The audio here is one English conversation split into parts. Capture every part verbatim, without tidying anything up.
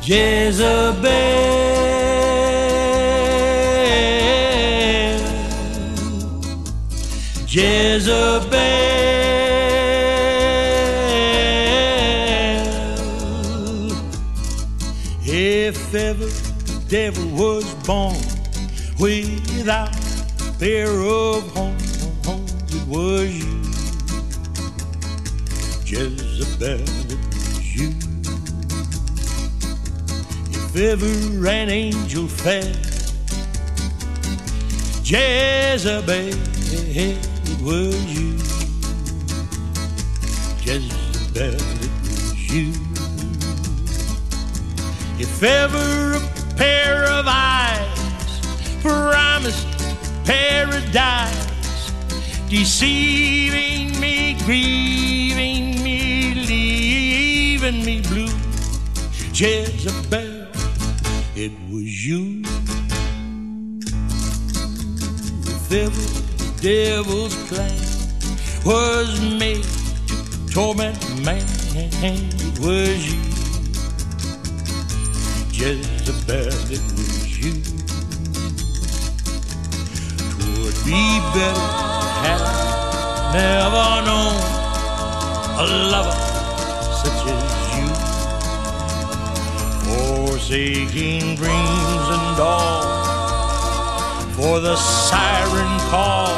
Jezebel, Jezebel. If ever the devil was born without fear of home, it was you, Jezebel, it was you. If ever an angel fell, Jezebel, it was you, Jezebel, it was you. If ever a pair of eyes promised paradise, deceiving me, grieving me, leaving me blue, Jezebel, it was you. If ever the devil's plan was made to torment man, it was you, Jezebel, it was you. 'Twould be better had I never known a lover such as you, forsaking dreams and all for the siren call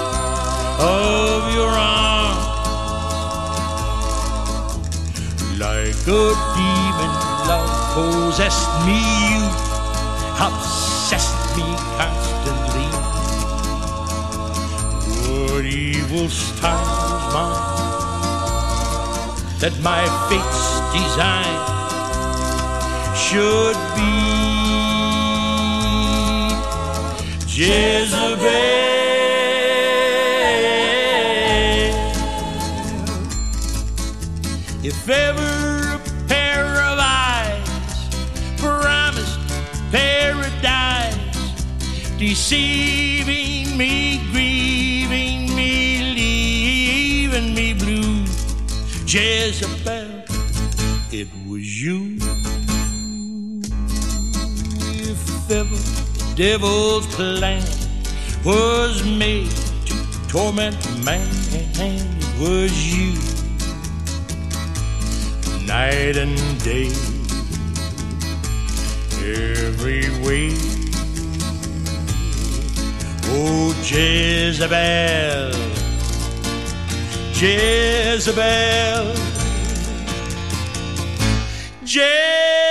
of your arms. Like a demon, love possessed me, you obsessed me constantly. What evil stars mine that my fate's design should be Jezebel. If ever a pair of eyes promised paradise, deceiving me, grieving me, leaving me blue, Jezebel, it was you. If ever the devil's plan was made to torment man, it was you, night and day, every way. Oh, Jezebel, Jezebel, Jezebel.